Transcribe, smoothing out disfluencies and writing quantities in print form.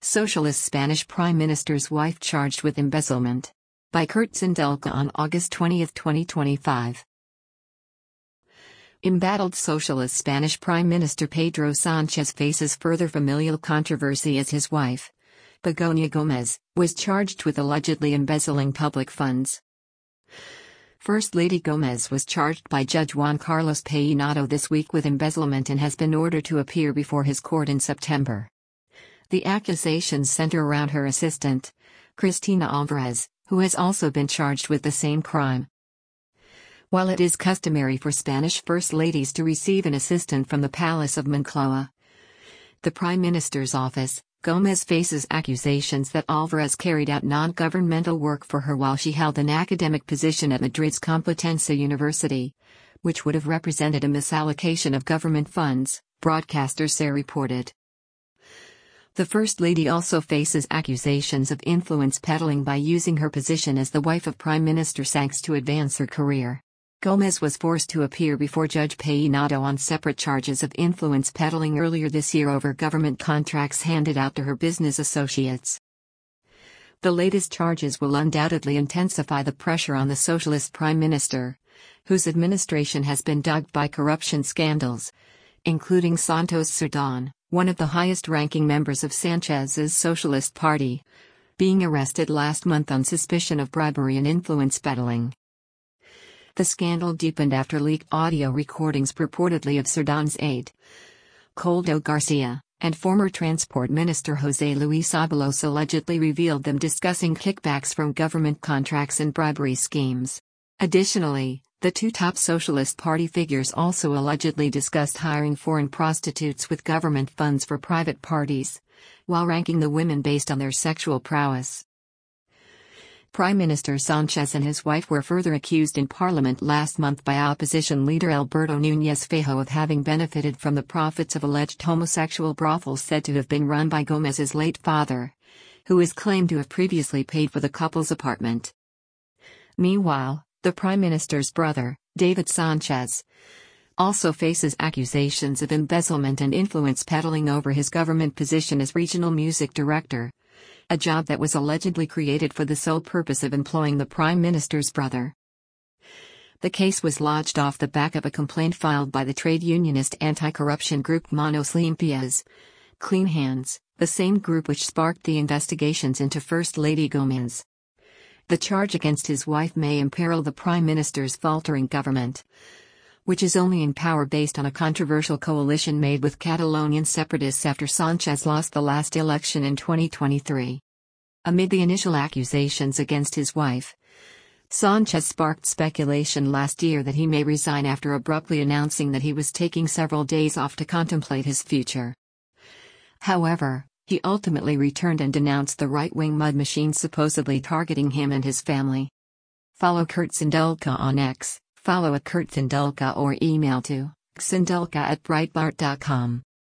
Socialist Spanish Prime Minister's wife charged with embezzlement. By Kurt Sindelka on August 20, 2025. Embattled socialist Spanish Prime Minister Pedro Sánchez faces further familial controversy as his wife, Begoña Gómez, was charged with allegedly embezzling public funds. First Lady Gómez was charged by Judge Juan Carlos Peynado this week with embezzlement and has been ordered to appear before his court in September. The accusations center around her assistant, Cristina Álvarez, who has also been charged with the same crime. While it is customary for Spanish first ladies to receive an assistant from the Palace of Moncloa, the Prime Minister's office, Gómez faces accusations that Álvarez carried out non-governmental work for her while she held an academic position at Madrid's Complutense University, which would have represented a misallocation of government funds, broadcaster SER reported. The First Lady also faces accusations of influence peddling by using her position as the wife of Prime Minister Sánchez to advance her career. Gómez was forced to appear before Judge Peynado on separate charges of influence peddling earlier this year over government contracts handed out to her business associates. The latest charges will undoubtedly intensify the pressure on the socialist prime minister, whose administration has been dogged by corruption scandals, including Santos Cerdán, one of the highest-ranking members of Sánchez's Socialist Party, being arrested last month on suspicion of bribery and influence peddling. The scandal deepened after leaked audio recordings purportedly of Cerdán's aide, Koldo Garcia, and former Transport Minister José Luis Ábalos allegedly revealed them discussing kickbacks from government contracts and bribery schemes. Additionally, the two top Socialist Party figures also allegedly discussed hiring foreign prostitutes with government funds for private parties, while ranking the women based on their sexual prowess. Prime Minister Sánchez and his wife were further accused in Parliament last month by opposition leader Alberto Núñez Feijóo of having benefited from the profits of alleged homosexual brothels said to have been run by Gómez's late father, who is claimed to have previously paid for the couple's apartment. Meanwhile, the Prime Minister's brother, David Sánchez, also faces accusations of embezzlement and influence peddling over his government position as regional music director, a job that was allegedly created for the sole purpose of employing the Prime Minister's brother. The case was lodged off the back of a complaint filed by the trade unionist anti-corruption group Manos Limpias, Clean Hands, the same group which sparked the investigations into First Lady Gómez. The charge against his wife may imperil the Prime Minister's faltering government, which is only in power based on a controversial coalition made with Catalonian separatists after Sánchez lost the last election in 2023. Amid the initial accusations against his wife, Sánchez sparked speculation last year that he may resign after abruptly announcing that he was taking several days off to contemplate his future. However, he ultimately returned and denounced the right-wing mud machine supposedly targeting him and his family. Follow Kurt Sindelka on X, follow @KurtSindelka or email to sindelka@breitbart.com.